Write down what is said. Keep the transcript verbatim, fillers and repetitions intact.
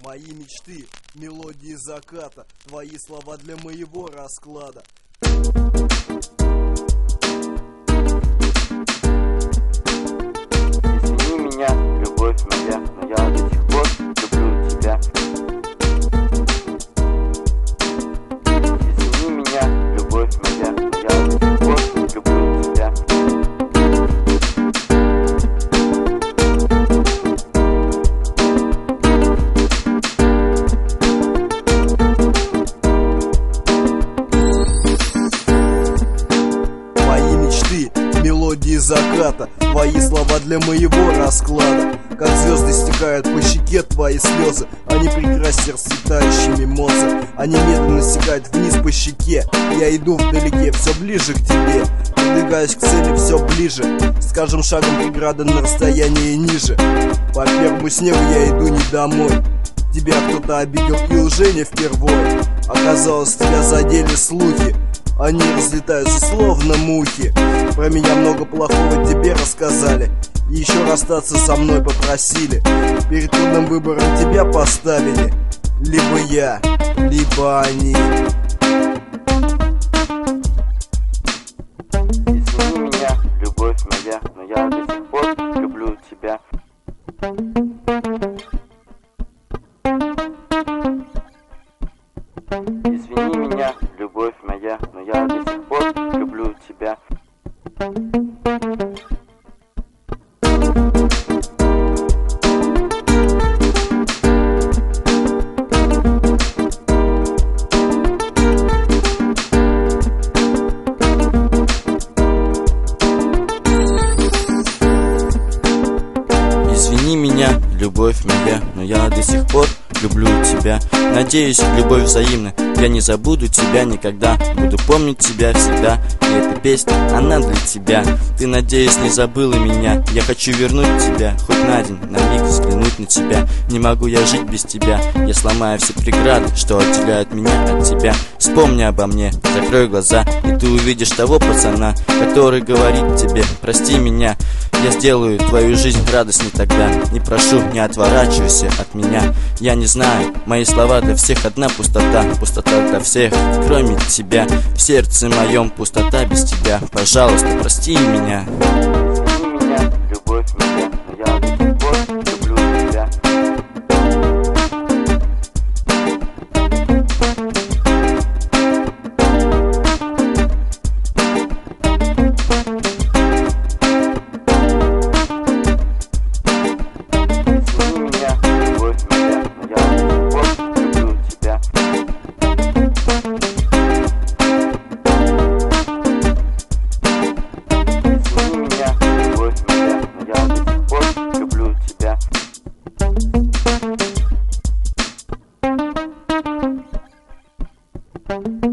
Мои мечты, мелодии заката, твои слова для моего расклада. Извини меня, любовь моя, но я до сих пор люблю тебя. Извини меня, любовь моя, но я до сих пор люблю тебя. Мои мечты, мелодии заката, твои слова для моего расклада. Как звезды стекают по щеке твои слезы, они прекраснее расцветающие мимозы. Они медленно стекают вниз по щеке. Я иду вдалеке, все ближе к тебе, продвигаюсь к цели все ближе. С каждым шагом преграда на расстоянии ниже. По первому снегу я иду не домой. Тебя кто-то обидел и уже не впервой. Оказалось, тебя задели слухи, они разлетаются словно мухи. Про меня много плохого тебе рассказали, и еще расстаться со мной попросили. Перед трудным выбором тебя поставили. Либо я, либо они. Извини меня, любовь моя, но я до сих пор люблю тебя. Извини меня, любовь моя, но я до сих пор люблю тебя. Извини меня, любовь моя, но я до сих пор люблю тебя. Надеюсь, любовь взаимна, я не забуду тебя никогда. Буду помнить тебя всегда, и эта песня, она для тебя. Ты, надеюсь, не забыла меня. Я хочу вернуть тебя, хоть на день, на миг взглянуть на тебя. Не могу я жить без тебя, я сломаю все преграды, что отделяют меня от тебя. Вспомни обо мне, закрой глаза, и ты увидишь того пацана, который говорит тебе: прости меня, я сделаю твою жизнь радостней тогда. Не прошу, не отворачивайся от меня. Я не знаю, мои слова для всех одна пустота. Пустота для всех, кроме тебя. В сердце моем пустота без тебя. Пожалуйста, прости меня. Извини меня, любовь моя, но я до сих пор люблю тебя. Thank you.